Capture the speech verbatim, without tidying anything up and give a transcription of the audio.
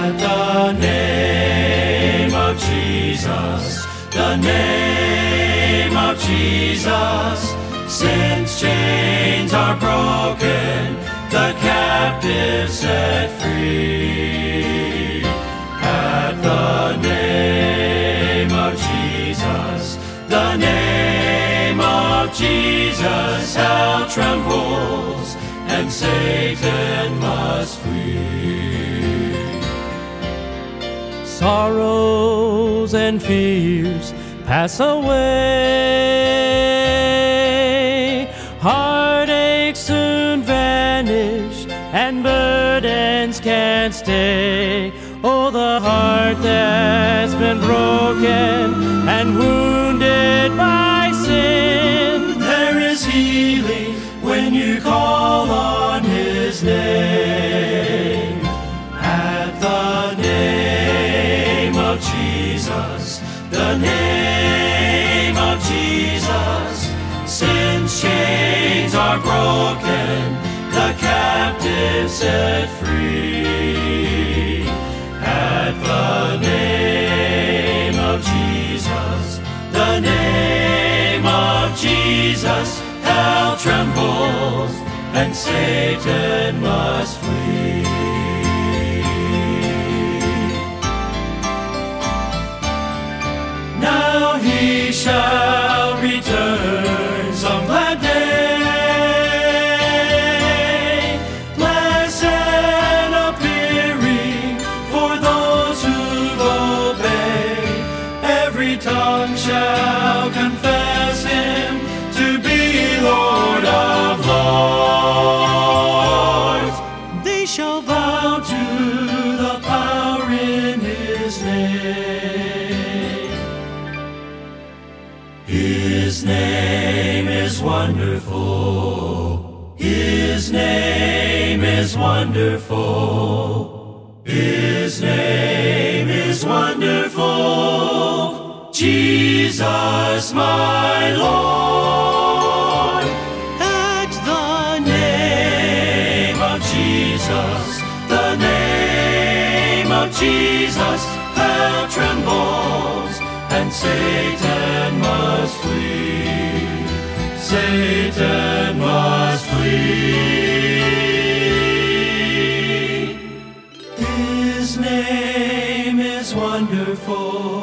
At the name of Jesus, the name of Jesus, since chains are broken, the captives set free. At the name of Jesus, the name of Jesus, hell trembles and Satan must flee. Sorrows and fears pass away, heartaches soon vanish, and burdens can't stay. Oh, the heart that's been broken and wounded by sin, there is healing when you call on His name. At the name of Jesus, the name of Jesus, since chains are broken, the captives set free. At the name of Jesus, the name of Jesus, hell trembles and Satan must flee. Now He shall return some glad day, blessed appearing for those who obey. Every tongue shall confess Him to be Lord of lords. They shall bow to the power in His name. His name is wonderful. His name is wonderful. His name is wonderful. Jesus, my Lord. At the name of Jesus, the name of Jesus, hell trembles and Satan must flee. Satan must flee. His name is wonderful.